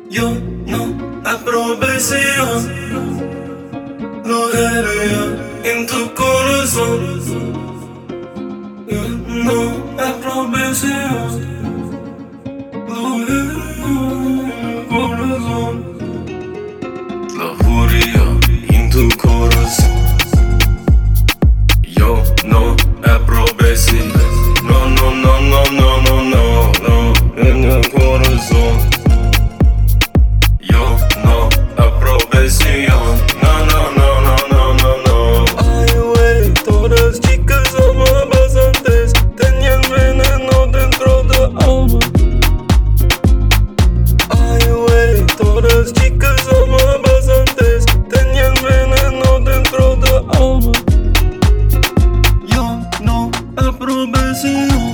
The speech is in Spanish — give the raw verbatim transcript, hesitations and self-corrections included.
Yo no aprobé si yo lo dejaría en tu corazón. Yo no aprobé si yo lo dejaría en tu corazón. Lo dejaría en tu corazón. Yo no aprobé si no, no, no, no, no, no, no, no, en el corazón. Yo no aprobé si yo no, no, no, no, no, no, no. Ay, wey, todas las chicas amabas antes tenían veneno dentro de alma. Ay, wey, todas las chicas amabas antes tenían veneno dentro de alma. Yo no aprobé si yo